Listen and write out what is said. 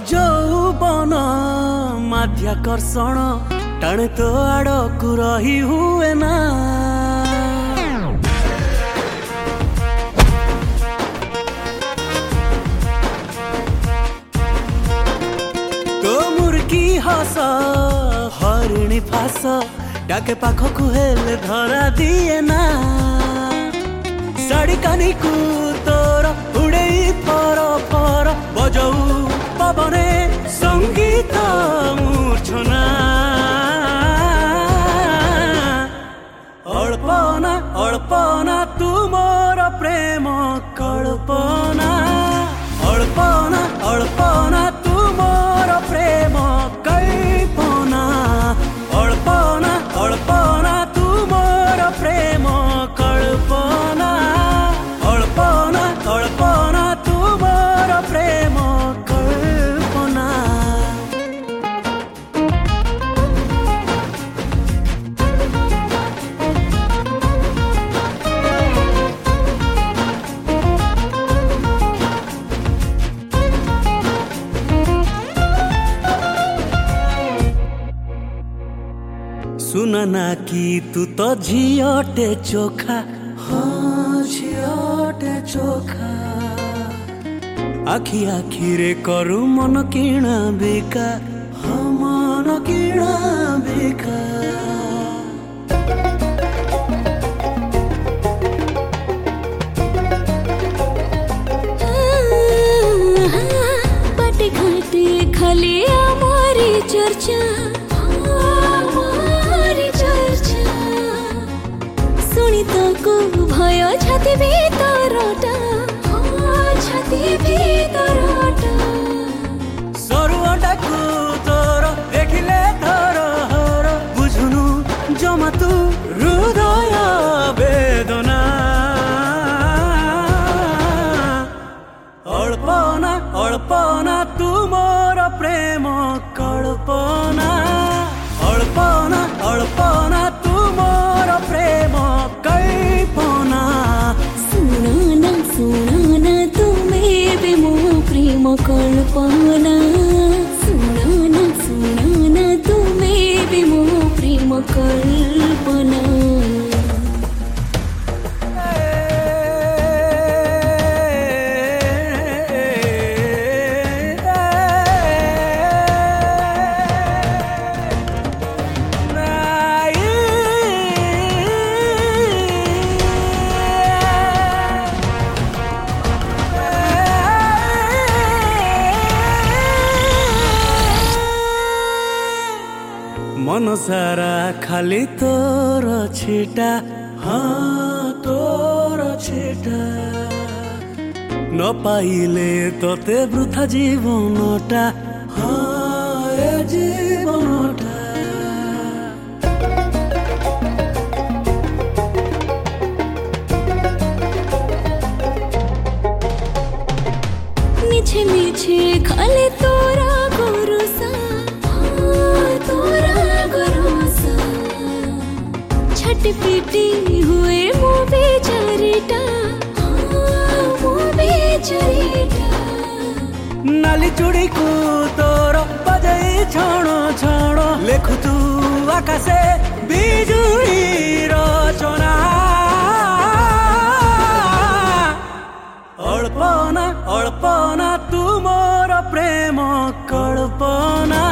ଯୌବନ ମାଧ୍ୟାକର୍ଷଣ ଟାଣେ ତୋ ଆଡ଼କୁ ରହି ହୁଏ ନା। ତୋ ମୁର୍କି ହସ ହରିଣୀ ଫାସ ଡାକେ ପାଖକୁ ହେଲେ ଧରା ଦିଏ ନା। ଶାଢ଼ୀ କାନିକୁ ତୋର ଉଡ଼େଇ ଫର ଫର ବଜଉ ପବନେ ସଙ୍ଗୀତ ମୂର୍ଚ୍ଛନା। ଅଳ୍ପନା ଅଳ୍ପନା ତୁମର ପ୍ରେମ କଳ୍ପନା। ଅଳ୍ପନା ଅଳ୍ପନା ତୁମର ପ୍ରେମ କଳ୍ପନା। ଅଳ୍ପନା ଅଳ୍ପନା ତୁମର ପ୍ରେମ କଳ୍ପନା। ଅଳ୍ପନା ଅଳ୍ପନା ତୁମର ପ୍ରେମ କଳ୍ପନା। सुनना कि तू तो झियोटे चोखा। हाँ झियोटे चोखा आखि आखिरे करू मन किणा बिका। हाँ मन किणा बिका। बाटे घाटे खाली हमारी चर्चा। भय छाती भीतरटा। छाती भीतरटा सरुआटाकु तोर देखिले थर हर बुझुनु जमा तू हृदय वेदना। अल्पना अल्पना तुमर प्रेम कल्पना। अल्पना अल्पना तुमर प्रेम कल्पना। सुनाना सुनाना तुम्हें भी मो प्रेम कल्पना। सुनाना सुनाना तुम्हें भी मो प्रेम कल्पना। मन सारा खाली तोर छिटा। हाँ तोर छिटा न पाइले तोते वृथा जीवनटा। हाँ ए जीवनटा मिछे मिछे खाली तोरा गुरुसा। छटपटी हुए मो बेचारीटा। मो बेचारीटा नाली चूड़ी को तोर बजाई छण छण लेखु तू आकाशे बिजुली रचना। अल्पना अल्पना तुमर प्रेम कल्पना।